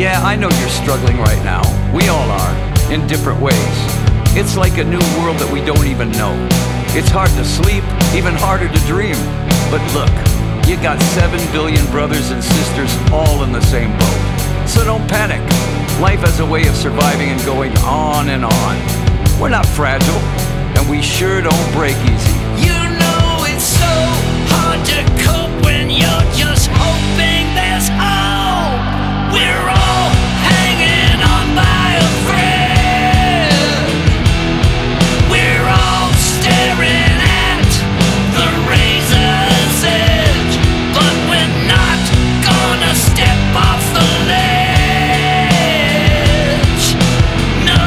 Yeah, I know you're struggling right now. We all are, in different ways. It's like a new world that we don't even know. It's hard to sleep, even harder to dream. But look, you got 7 billion brothers and sisters all in the same boat. So don't panic. Life has a way of surviving and going on and on. We're not fragile, and we sure don't break easy. You know it's so hard to cope when you're just hoping there's hope. We're all hanging on by a thread. We're all staring at the razor's edge, but we're not gonna step off the ledge. No.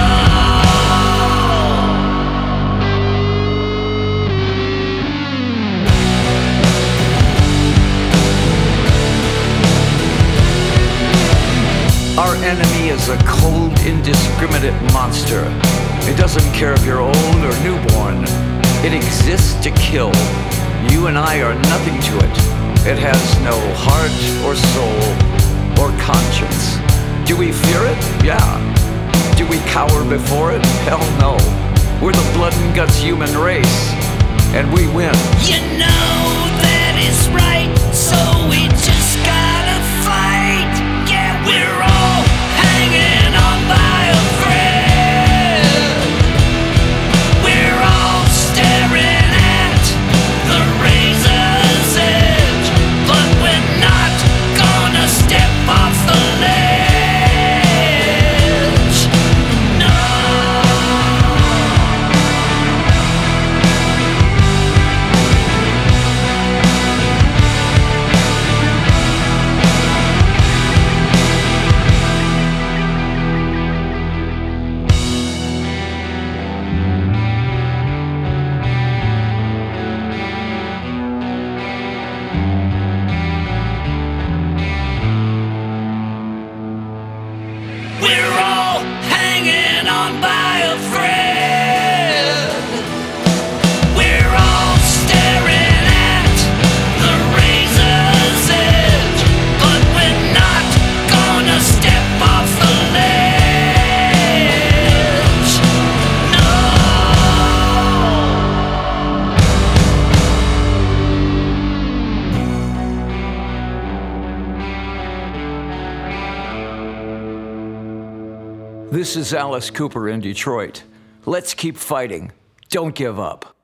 Our enemy is a cold, indiscriminate monster. It doesn't care if you're old or newborn. It exists to kill. You and I are nothing to it. It has no heart or soul or conscience. Do we fear it? Yeah. Do we cower before it? Hell no. We're the blood and guts human race, and we win. You know that is right, so we just gotta fight. Yeah, we're all hanging on by a thread. We're all staring at the razor's edge, but we're not gonna step off the ledge. No. We're all hanging on by a thread. We're all staring at the razor's edge, but we're not gonna step off the ledge. No. This is Alice Cooper in Detroit. Let's keep fighting. Don't give up.